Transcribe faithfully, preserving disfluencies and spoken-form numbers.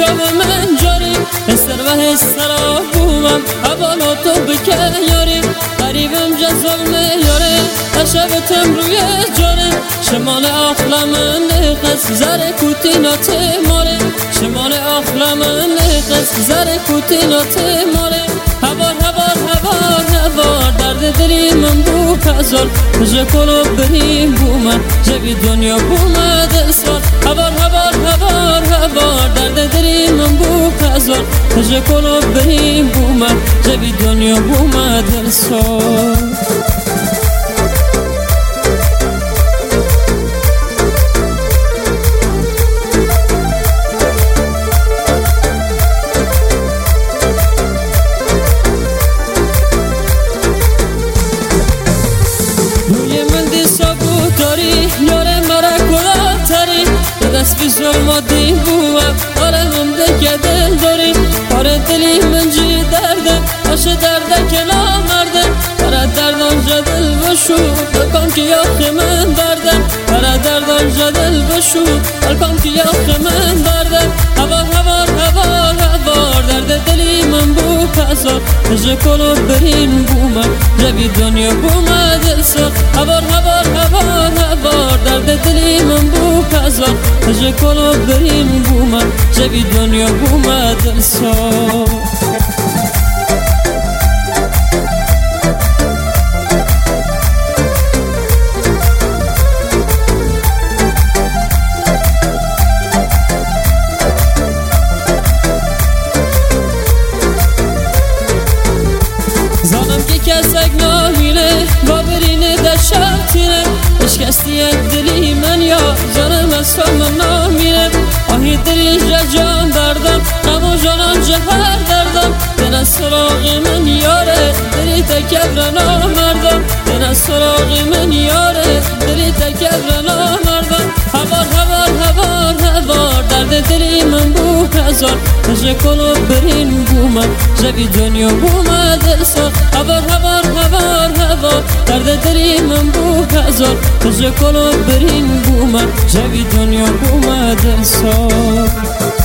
چاو من جاری استر و استرا بومم حوالا تو بکه یاری قریبم جذاب میاره اشبتم روی جاره شمال اخلام نقص زر کوتینات ماره شمال اخلام نقص زر کوتینات ماره هوار هوار هوار هوار درد دلی من بو کزار جکلو بریم بومه جبی دنیا بومه دل سار هوار هوار هوار هوار درد دلی من بو کزار جکلو بریم بومه جبی دنیا بومه دل سار یاره مرا کلا تری دست بی ظلماتی بوم آره هم دکه دل داری آره دلی من جی درده باشه درده که نامرده آره دردان جدل بشو بلکن که یاخ من برده آره دردان جدل بشو بلکن که یاخ من برده هوار هوار هوار هوار درد دلی من بو کسار جکلو برین بوم جبی دنیا بوم دل سار هوار هوار هوار هوار درد دلی من بو کسار جکلو برین بوم جبی دنیا بوم دل سار زانم که کسک نامینه بابرینه در شرطینه اشکستی دلی من یا جانم از تو من نامینه آهی دلی جان دردم غم و جانم جهر دردم دن از سراغ من یاره دلی تکبر نامردم دن از سراغ من یاره دلی تکبر نامردم هوار هوار هوار هوار درد دلی من بو کزار جکلو برین بومه جبی دنیا بومه دل سار هوار هوار هوار هوار درد دلی من بو کزار جکلو برین بومه جبی دنیا بومه دل سار